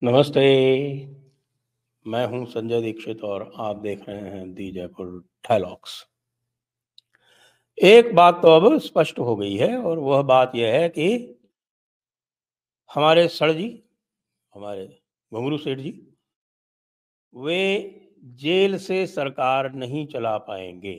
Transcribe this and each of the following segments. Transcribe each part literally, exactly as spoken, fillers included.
नमस्ते, मैं हूँ संजय दीक्षित और आप देख रहे हैं दी जयपुर डायलॉग्स। एक बात तो अब स्पष्ट हो गई है और वह बात यह है कि हमारे सर जी, हमारे घुंगरू सेठ जी, वे जेल से सरकार नहीं चला पाएंगे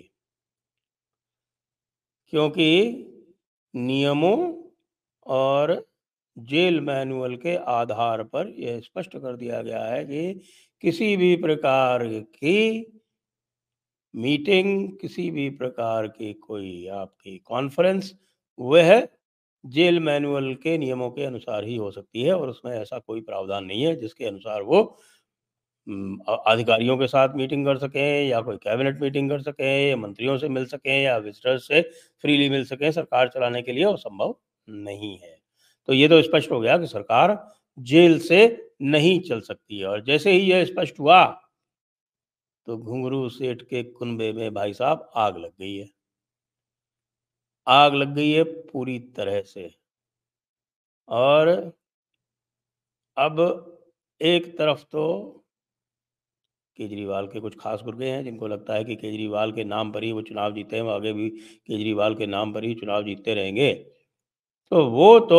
क्योंकि नियमों और जेल मैनुअल के आधार पर यह स्पष्ट कर दिया गया है कि किसी भी प्रकार की मीटिंग, किसी भी प्रकार की कोई आपकी कॉन्फ्रेंस, वह जेल मैनुअल के नियमों के अनुसार ही हो सकती है और उसमें ऐसा कोई प्रावधान नहीं है जिसके अनुसार वो उम, अ, अधिकारियों के साथ मीटिंग कर सकें या कोई कैबिनेट मीटिंग कर सकें या मंत्रियों से मिल सकें या विजिटर्स से फ्रीली मिल सकें। सरकार चलाने के लिए वो संभव नहीं है। तो ये तो स्पष्ट हो गया कि सरकार जेल से नहीं चल सकती है और जैसे ही यह स्पष्ट हुआ तो घुंगरू सेठ के कुनबे में भाई साहब आग लग गई है। आग लग गई है पूरी तरह से। और अब एक तरफ तो केजरीवाल के कुछ खास गुर्गे हैं जिनको लगता है कि केजरीवाल के नाम पर ही वो चुनाव जीते हैं, वो आगे भी केजरीवाल के नाम पर ही चुनाव जीतते रहेंगे। तो वो तो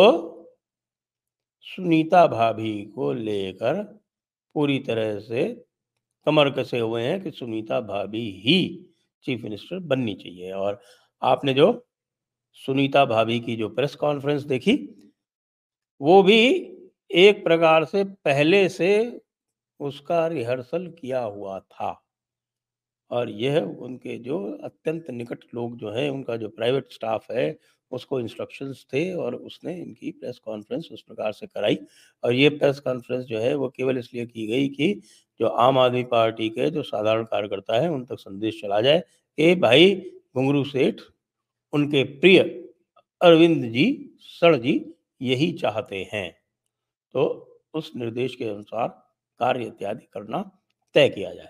सुनीता भाभी को लेकर पूरी तरह से कमर कसे हुए हैं कि सुनीता भाभी ही चीफ मिनिस्टर बननी चाहिए। और आपने जो सुनीता भाभी की जो प्रेस कॉन्फ्रेंस देखी, वो भी एक प्रकार से पहले से उसका रिहर्सल किया हुआ था और यह उनके जो अत्यंत निकट लोग जो हैं, उनका जो प्राइवेट स्टाफ है, उसको इंस्ट्रक्शंस थे और उसने इनकी प्रेस कॉन्फ्रेंस उस प्रकार से कराई। और ये प्रेस कॉन्फ्रेंस जो है, वो केवल इसलिए की गई कि जो आम आदमी पार्टी के जो साधारण कार्यकर्ता हैं, उन तक संदेश चला जाए कि भाई घुंगरू सेठ, उनके प्रिय अरविंद जी, सर जी यही चाहते हैं। तो उस निर्देश के अनुसार कार्य इत्यादि करना तय किया जाए।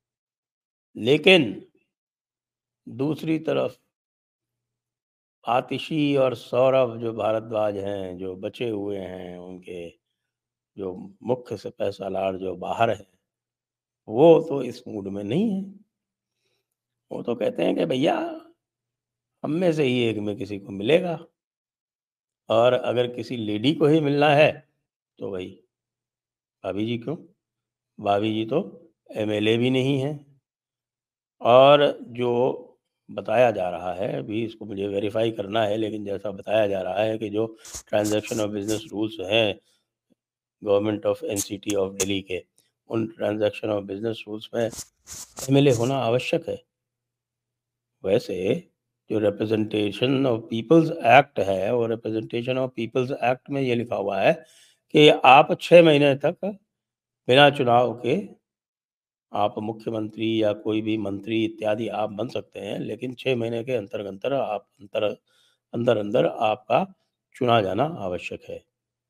लेकिन दूसरी तरफ आतिशी और सौरभ जो भारद्वाज हैं, जो बचे हुए हैं, उनके जो मुख्य से पैसालार जो बाहर हैं, वो तो इस मूड में नहीं हैं। वो तो कहते हैं कि भैया हम में से ही एक में किसी को मिलेगा और अगर किसी लेडी को ही मिलना है, तो भई भाभी जी क्यों? भाभी जी तो एमएलए भी नहीं हैं। और जो बताया जा रहा है, अभी इसको मुझे वेरीफ़ाई करना है, लेकिन जैसा बताया जा रहा है कि जो ट्रांज़ैक्शन ऑफ बिज़नेस रूल्स हैं government of NCT of Delhi के, उन ट्रांज़ैक्शन ऑफ बिज़नेस रूल्स में एमएलए होना आवश्यक है। वैसे जो रिप्रेजेंटेशन ऑफ पीपल्स एक्ट है, वो रिप्रेजेंटेशन ऑफ पीपल्स एक्ट में ये लिखा हुआ है कि आप छह महीने तक बिना चुनाव के आप मुख्यमंत्री या कोई भी मंत्री इत्यादि आप बन सकते हैं, लेकिन छह महीने के अंतर-अंतर आप अंतर अंदर-अंदर आपका चुना जाना आवश्यक है।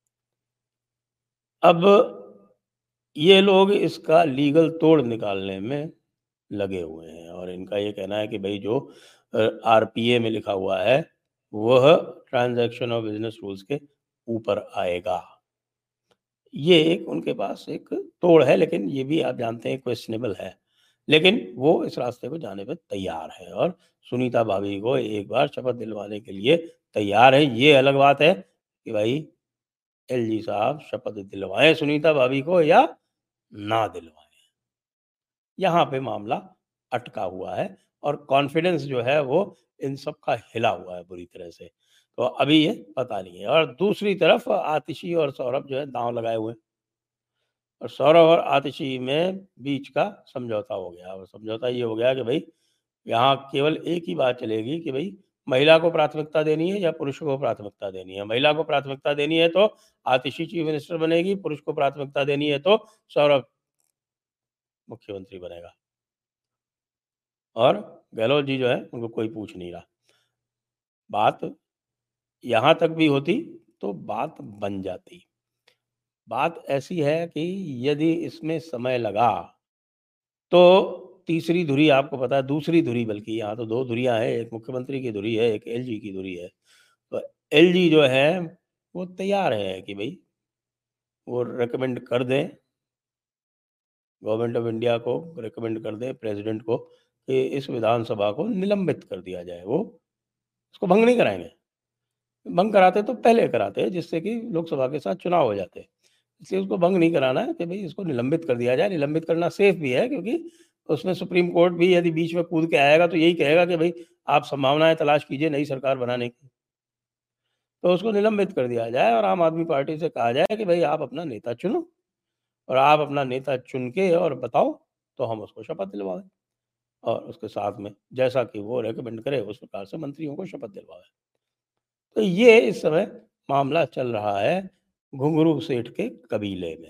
अब ये लोग इसका लीगल तोड़ निकालने में लगे हुए हैं और इनका ये कहना है कि भई जो अ, आरपीए में लिखा हुआ है, वह ट्रांज़ैक्शन ऑफ बिज़नेस रूल्स के ऊपर आएगा। ये एक उनके पास एक तोड़ है, लेकिन ये भी आप जानते हैं क्वेश्चनेबल है। लेकिन वो इस रास्ते पे जाने पे तैयार है और सुनीता भाभी को एक बार शपथ दिलवाने के लिए तैयार है। ये अलग बात है कि भाई एलजी साहब शपथ दिलवाएँ सुनीता भाभी को या ना दिलवाएँ। यहाँ पे मामला अटका हुआ है और कॉन्फिडेंस जो है वो इन सब का हिला हुआ है बुरी तरह से। तो अभी ये पता नहीं है और दूसरी तरफ आतिशी और सौरभ जो है दाँव लगाए हुए हैं। और सौरभ और आतिशी में बीच का समझौता हो गया और समझौता ये हो गया कि भई यहाँ केवल एक ही बात चलेगी कि भई महिला को प्राथमिकता देनी है या पुरुष को प्राथमिकता देनी है। महिला को प्राथमिकता देनी है तो आतिशी चीफ मिनिस्टर बनेगी, पुरुष को प्राथमिकता देनी है तो सौरभ मुख्यमंत्री बनेगा। और गहलोत जी जो है उनको कोई पूछ नहीं रहा। बात यहाँ तक भी होती तो बात बन जाती। बात ऐसी है कि यदि इसमें समय लगा तो तीसरी धुरी आपको पता है दूसरी धुरी बल्कि यहाँ तो दो धुरियाँ हैं, एक मुख्यमंत्री की धुरी है, एक एलजी की धुरी है। तो एलजी जो है वो तैयार है कि भई वो रिकमेंड कर दें, गवर्नमेंट ऑफ इंडिया को रिकमेंड कर दें प्रेसिडेंट को कि इस विधानसभा को निलंबित कर दिया जाए। वो उसको भंग नहीं कराएँगे। भंग कराते तो पहले कराते जिससे कि लोकसभा के साथ चुनाव हो जाते। इसलिए उसको भंग नहीं कराना है कि भई इसको निलंबित कर दिया जाए। निलंबित करना सेफ भी है क्योंकि उसमें सुप्रीम कोर्ट भी यदि बीच में कूद के आएगा तो यही कहेगा कि भई आप संभावनाएँ तलाश कीजिए नई सरकार बनाने की। तो उसको निलंबित कर दिया जाए और आम आदमी पार्टी से कहा जाए कि भई आप अपना नेता चुनो और आप अपना नेता चुन के और बताओ तो हम उसको शपथ दिलवाएँ और उसके साथ में जैसा कि वो रिकमेंड करे उस प्रकार से मंत्रियों को शपथ दिलवाएँ। तो ये इस समय मामला चल रहा है घुंघरू सेठ के कबीले में।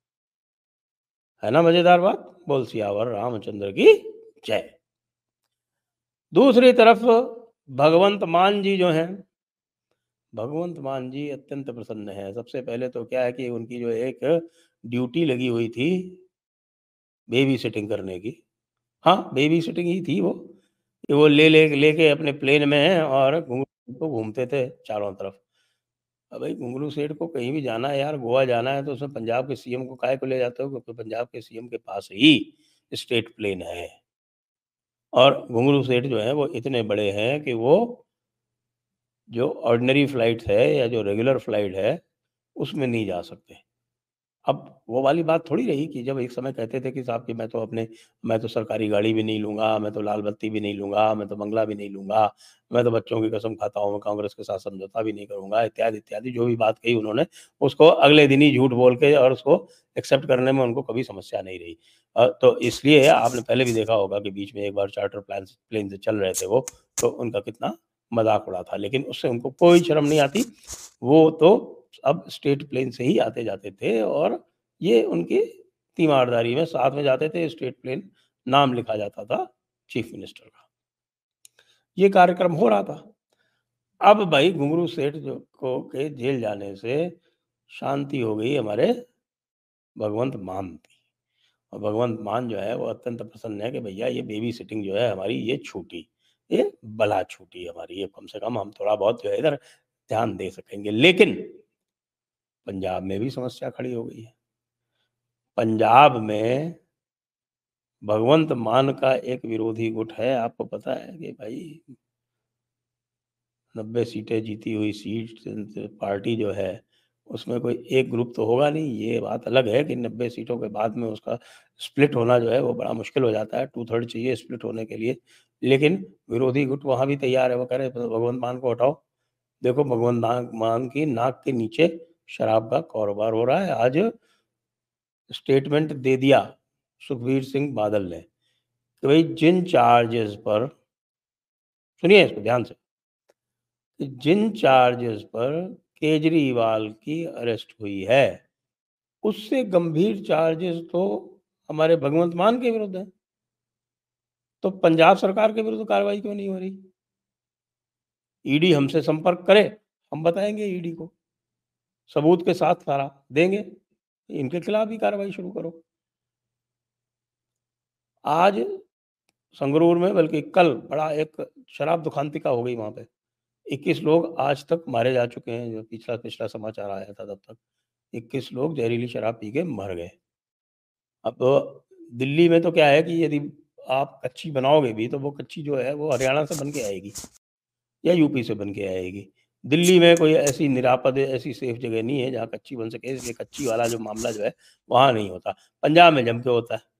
है ना मज़ेदार बात? बोल सियावर रामचंद्र की जय। दूसरी तरफ भगवंत मान जी जो हैं, भगवंत मान जी अत्यंत प्रसन्न हैं। सबसे पहले तो क्या है कि उनकी जो एक ड्यूटी लगी हुई थी बेबी सिटिंग करने की। हाँ, बेबी सिटिंग ही थी वो, कि वो ले ले लेके अपने प्लेन में और घुंघरू को घूमते थे चारों तरफ। अब भाई घुंघरू सेठ को कहीं भी जाना है यार, गोवा जाना है तो उसमें पंजाब के सीएम को काहे को ले जाते हो? क्योंकि पंजाब के सीएम के पास ही स्टेट प्लेन है। और घुंघरू सेठ जो हैं वो इतने बड़े हैं कि वो जो ऑर्डिनरी फ्लाइट है या जो रेगुलर फ्लाइट है, उसमें नहीं जा सकते। अब वो वाली बात थोड़ी रही कि जब एक समय कहते थे कि साहब कि मैं तो अपने मैं तो सरकारी गाड़ी भी नहीं लूँगा, मैं तो लाल बत्ती भी नहीं लूँगा, मैं तो बंगला भी नहीं लूँगा, मैं तो बच्चों की कसम खाता हूँ, मैं कांग्रेस के साथ समझौता भी नहीं करूँगा, इत्यादि, इत्यादि जो भी बात कही उन्होंने, उसको अगले दिन ही झूठ बोल के और उसको एक्सेप्ट करने में उनको कभी समस्या नहीं रही। अ, तो इसलिए आपने पहले भी देखा होगा कि बीच में एक बार चार्टर प्लान्स प्लेन से चल रहे थे वो, तो उनका कितना मज़ाक उड़ा था, लेकिन उससे उनको कोई शर्म नहीं आती। वो तो अब स्टेट प्लेन से ही आते-जाते थे और ये उनकी तीमारदारी में साथ में जाते थे स्टेट प्लेन, नाम लिखा जाता था चीफ मिनिस्टर का। ये कार्यक्रम हो रहा था। अब भाई घुंघरू सेठ जो को के जेल जाने से शांति हो गई हमारे भगवंत मान की। और भगवंत मान जो है वो अत्यंत प्रसन्न है कि भैया ये बेबी सिटिंग जो है हमारी ये छूटी, ये भला छूटी हमारी, ये कम से कम हम थोड़ा बहुत जो है इधर ध्यान दे सकेंगे। लेकिन पंजाब में भी समस्या खड़ी हो गई है। पंजाब में भगवंत मान का एक विरोधी गुट है, आपको पता है कि भाई नब्बे सीटें जीती हुई सीट पार्टी जो है, उसमें कोई एक ग्रुप तो होगा नहीं। ये बात अलग है कि नब्बे सीटों के बाद में उसका स्प्लिट होना जो है वो बड़ा मुश्किल हो जाता है, टू थर्ड चाहिए स्प्लिट होने के लिए। लेकिन विरोधी गुट वहाँ भी तैयार है, वो कह रहे हैं भगवंत मान को हटाओ। देखो भगवंत नाग मान की नाक के नीचे शराब का कारोबार हो रहा है। आज स्टेटमेंट दे दिया सुखबीर सिंह बादल ने कि भाई जिन चार्जेस पर, सुनिए इसको ध्यान से, कि जिन चार्जेस पर केजरीवाल की अरेस्ट हुई है, उससे गंभीर चार्जेस तो हमारे भगवंत मान के विरुद्ध हैं। तो पंजाब सरकार के विरुद्ध कार्रवाई क्यों नहीं हो रही? ईडी हमसे संपर्क करे, हम बताएँगे ईडी को, सबूत के साथ सारा देंगे, इनके खिलाफ भी कार्रवाई शुरू करो। आज संगरूर में बल्कि कल बड़ा एक शराब दुखांतिका हो गई वहाँ पे। इक्कीस लोग आज तक मारे जा चुके हैं, जो पिछला पिछला समाचार आया था तब तक। इक्कीस लोग जहरीली शराब पी के मर गए। अब दिल्ली में तो क्या है कि यदि आप कच्ची बनाओगे भी, तो वो कच्ची जो है वो हरियाणा से बन के आएगी या यूपी से बन के आएगी। दिल्ली में कोई ऐसी निरापद, ऐसी सेफ जगह नहीं है जहाँ कच्ची बन सके, इसलिए कच्ची वाला जो मामला जो है, वहाँ नहीं होता। पंजाब में जम के होता है।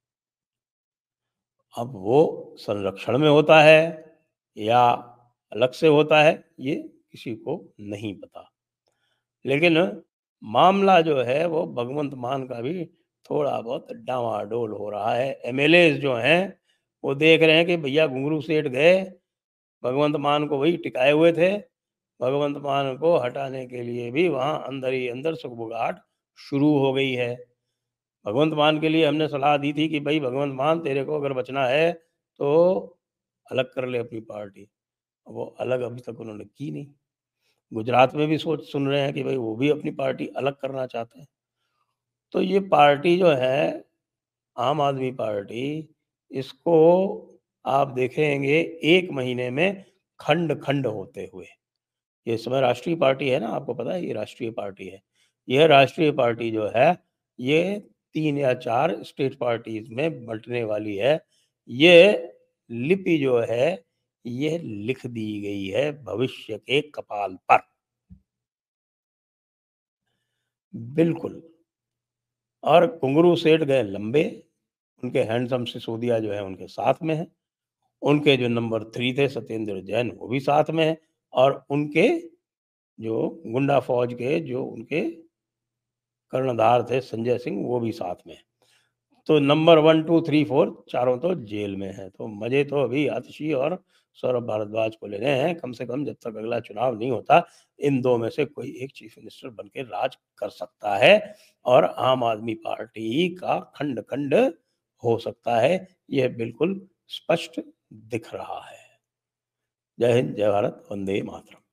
अब वो संरक्षण में होता है या अलग से होता है, ये किसी को नहीं पता। लेकिन मामला जो है वो भगवंत मान का भी थोड़ा बहुत डामाडोल हो रहा है। एमएलएज़ जो हैं, वो देख रहे हैं कि भैया घुंघरू सेठ गए, भगवंत मान को वही टिकाए हुए थे। भगवंत मान को हटाने के लिए भी वहाँ अंदर ही अंदर सुगबुगाहट शुरू हो गई है। भगवंत मान के लिए हमने सलाह दी थी कि भई भगवंत मान तेरे को अगर बचना है, तो अलग कर ले अपनी पार्टी। वो अलग अभी तक उन्होंने की नहीं। गुजरात में भी सोच सुन रहे हैं कि भई वो भी अपनी पार्टी अलग करना चाहते हैं। तो ये पार्टी जो है, आम आदमी पार्टी, इसको आप देखेंगे एक महीने में खंड-खंड होते हुए। ये इस समय राष्ट्रीय पार्टी है ना, आपको पता है ये राष्ट्रीय पार्टी है। यह राष्ट्रीय पार्टी जो है, ये तीन या चार स्टेट पार्टीज़ में बँटने वाली है। ये लिपि जो है, ये लिख दी गई है भविष्य के कपाल पर। बिल्कुल। और कुंगुरु सेठ गए लंबे, उनके हैंडसम सिसोदिया जो है उनके साथ में हैं। उनके जो नंबर थ्री थे सत्येंद्र जैन वो भी साथ में हैं और उनके जो गुंडा फ़ौज के जो उनके कर्णधार थे संजय सिंह वो भी साथ में हैं। तो number one two three four चारों तो जेल में हैं। तो मज़े तो अभी आतिशी और सौरभ भारद्वाज को लेने हैं, कम से कम जब तक अगला चुनाव नहीं होता, इन दो में से कोई एक चीफ मिनिस्टर बन के राज कर सकता है और आम आदमी पार्टी का खंड-खंड हो सकता है, यह बिल्कुल स्पष्ट दिख रहा है। जय हिंद, जय भारत, वंदे मातरम।